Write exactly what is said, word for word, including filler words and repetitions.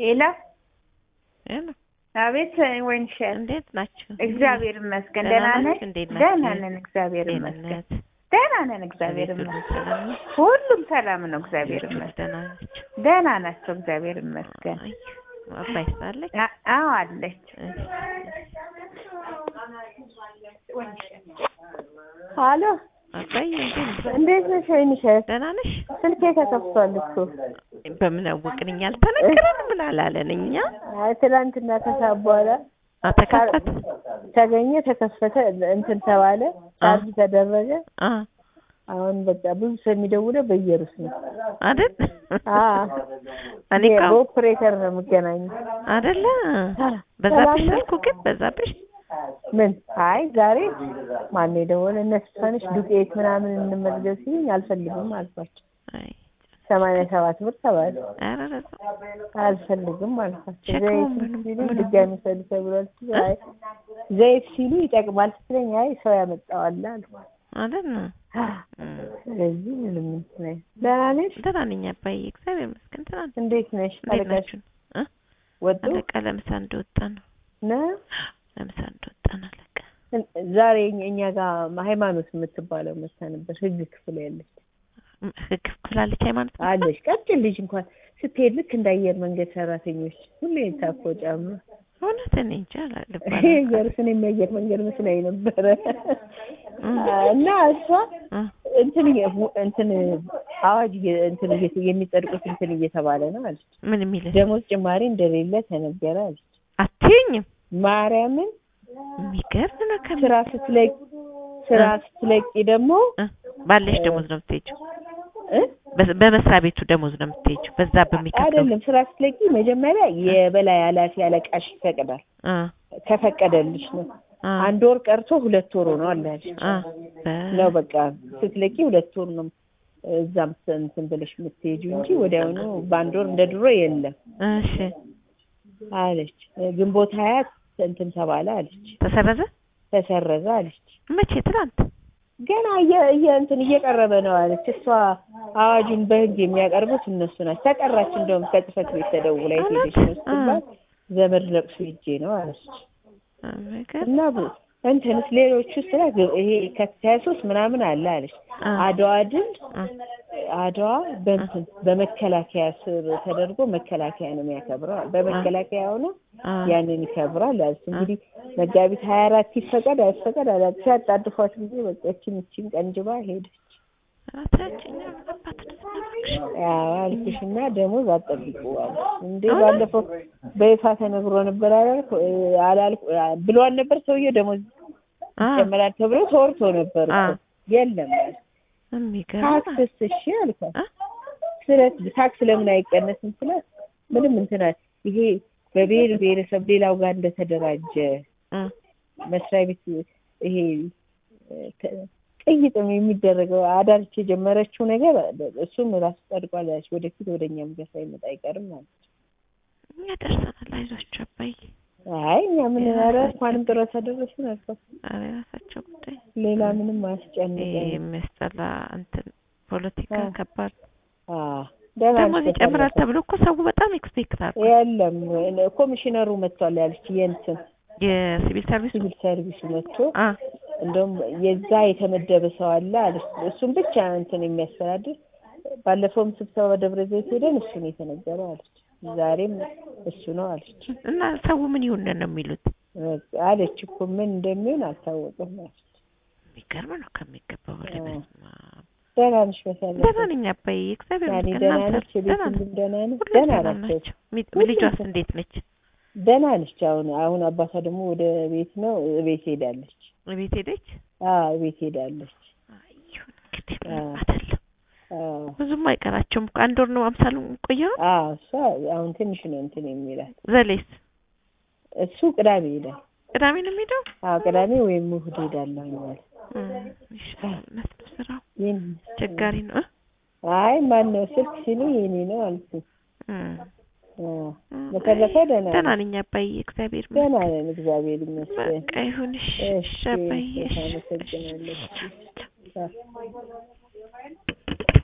ሄሎ ሄሎ አቤት ወንሸል እንዴት ናችሁ? እግዚአብሔር ይመስገን ደህና ነሽ? ደህና ነን እግዚአብሔር ይመስገን ደህና ነን እግዚአብሔር ይመስገን ሁሉም ሰላም ነው እግዚአብሔር ይመስገን ደህና ናቸው እግዚአብሔር ይመስገን አባይ ሳለች አዎ አለች ሃሎ አባይ እንዴት ነሽ ወይንሽ ደህና ነሽ? ስልኬ ተከፍቷል እኮ በምን አወቅንኝ አልተነገረንም ብላለንኛ አይ ትላንትና ተሳቧላ አተከፈተ ተገኘ ተከፈተ እንትን ተባለ ቻርጅ ተደረገ አ አሁን በቃ ብዙ ሰው የሚደውለው በየሩስ ነው አይደል? አዎ እኔ ኦፕሬተር ነው የምገናኝ አይደለ? በዛብሽ ስልኩ ግን በዛብሽ ምን አይ ዛሬ ማን የደወለ እነሱ ሳንሽ ዱቄት ምናምን እንመዝገብ ሲልኝ አልፈልግም አልኳቸው አይ ሰማንያ ሰባት ብር ተባለ አረ አልፈልግም አልኳቸው ዘይት ሲሉ ድጋሚ ሰልፍ ብሏል አይ ዘይት ሲሉ ይጠቅማል ስለኝ አይ ሰው ያመጣዋል አልኩ አይደል? ስለዚህ ምንም ነው ደህና ነሽ? ደህና ነኝ አባዬ እግዚአብሔር ይመስገን ደህና ነኝ እንዴት ነሽ? አለቃሽ እ ወጡ ቀለም ሳንዶጣ ነው ነው ለምሳሌ እንደወጣን አለቀ ዛሬ እኛ ጋር ሃይማኖት የምትባለው መታ ነበር ህግ ክፍል ያለች ህግ ክፍል አለች ሃይማኖት አለች ቀጭን ልጅ እንኳን ስትሄድ ልክ እንዳየር መንገድ ሰራተኞች ሁሌ ታቆጫም እውነት እኔ እንጃ አላልባለ የርሰን የሚያየር መንገድ መስላኝ ነበር እና እሷ እንትን እንትን አዋጅ እንትን የሚጸድቁት እንትን እየተባለ ነው አለች ምን የሚል ደሞዝ ጭማሪ እንደሌለ ተነገረ አለች አትይኝም ማርያምን የሚገርም ነው ከስራ ስትለቂ ስራ ስትለቂ ደግሞ ባለሽ ደሞዝ ነው የምትሄጂው በመስሪያ ቤቱ ደሞዝ ነው የምትሄጂው በዛ በሚከፈለው አይደለም ስራ ስትለቂ መጀመሪያ የበላይ ኃላፊ አለቃሽ ይፈቅዳል ከፈቀደልሽ ነው አንድ ወር ቀርቶ ሁለት ወር ነው አለሽ ነው በቃ ስትለቂ ሁለት ወር ነው እዛም እንትን ብለሽ የምትሄጂው እንጂ ወዲያውኑ በአንድ ወር እንደ ድሮ የለም እሺ አለች ግንቦት ሃያ እንትን ተባለ አለች ተሰረዘ ተሰረዘ አለች መቼ ትናንት ገና የ እንትን እየቀረበ ነው አለች እሷ አዋጁን በህግ የሚያቀርቡት እነሱ ናቸው ተቀራች እንደውም ከጽፈት ቤት ተደውላ ይሄድሽ ነው ዘመድ ለቅሶ ይጄ ነው አለች እና እንትንስ ሌሎቹ ስራ ይሄ ከታያሶስ ምናምን አለ አለች አድዋ ድል አድዋ በእንትን በመከላከያ ስር ተደርጎ መከላከያ ነው የሚያከብረው በመከላከያ ሆኖ ያንን ይከብራል አለች እንግዲህ መጋቢት ሃያ አራት ይፈቀድ አይፈቀድ አላች ያጣድፏት ጊዜ በቃችን እቺን ቀንጅባ ሄደች አታችኛ አባት አዎ አልኩሽና ደሞዝ አጠብቁ አለ እንዴ ባለፈው በይፋ ተነግሮ ነበር አላልኩ አላልኩ ብሏል ነበር ሰውዬው ደሞዝ ጀመራል ተብሎ ተወርቶ ነበር የለም የሚገርም ታክስ እሺ አልኳት ስለዚህ ታክስ ለምን አይቀነስም ስላት ምንም እንትና ይሄ በብሔር ብሔረሰብ ሌላው ጋር እንደተደራጀ መስሪያ ቤት ይሄ ቅይጥም የሚደረገው አዳርች የጀመረችው ነገር እሱም ራስ ጠርቋል ያች ወደፊት ወደኛም ጋር ሳይመጣ አይቀርም ማለት እኛ ደርሰናል አይዟችሁ አባይ አይ እኛ ምን እናደርግ ማንም ጥረት አደረስን አልኳት አሬ ራሳቸው ጉዳይ ሌላ ምንም አያስጨንቅም የሚያስጠላ እንትን ፖለቲካ ከባድ አዎ ደሞዝ ይጨምራል ተብሎ እኮ ሰው በጣም ኤክስፔክት አድርጓል የለም ኮሚሽነሩ መጥቷል ያለች የእንትን የሲቪል ሰርቪስ ሲቪል ሰርቪስ መጥቶ እንደውም የዛ የተመደበ ሰው አለ አለች እሱም ብቻ እንትን የሚያስተዳድር ባለፈውም ስብሰባ ደብረ ዘይት ሄደን እሱ ነው የተነገረው አለች ዛሬም እሱ ነው አለች እና ሰው ምን ይሁን ነው የሚሉት አለች እኮ ምን እንደሚሆን አልታወቀም አለች የሚገርም ነው ከሚገባው በላይ ደህና ነሽ መሰለኝ ደህና ነኝ አባዬ እግዚአብሔር ይመስገን ደህና ነሽ ደህና ነሽ ደህና ናቸው ልጇስ እንዴት ነች ደህና ነች አሁን አሁን አባቷ ደግሞ ወደ ቤት ነው ቤት ሄዳለች ቤት ሄደች አዎ ቤት ሄዳለች አይሁን እንግዲህ አይደለም ብዙም አይቀራቸውም አንድ ወር ነው አምሳሉ ቆየው አዎ እሷ አሁን ትንሽ ነው እንትን የሚላት ዘሌስ እሱ ቅዳሜ ይላል ቅዳሜ ነው የሚሄደው አዎ ቅዳሜ ወይም እሑድ ሄዳለሁ ማለት ይሻላል ስራው ቸጋሪ ነው አይ ማን ነው ስልክ ሲሉ የኔ ነው አልኩ በተረፈ ደህና ደህና ነኝ አባዬ እግዚአብሔር ይመስገን ደህና ነኝ እግዚአብሔር ይመስገን በቃ ይሁንሽ እሺ አባዬ አመሰግናለሁ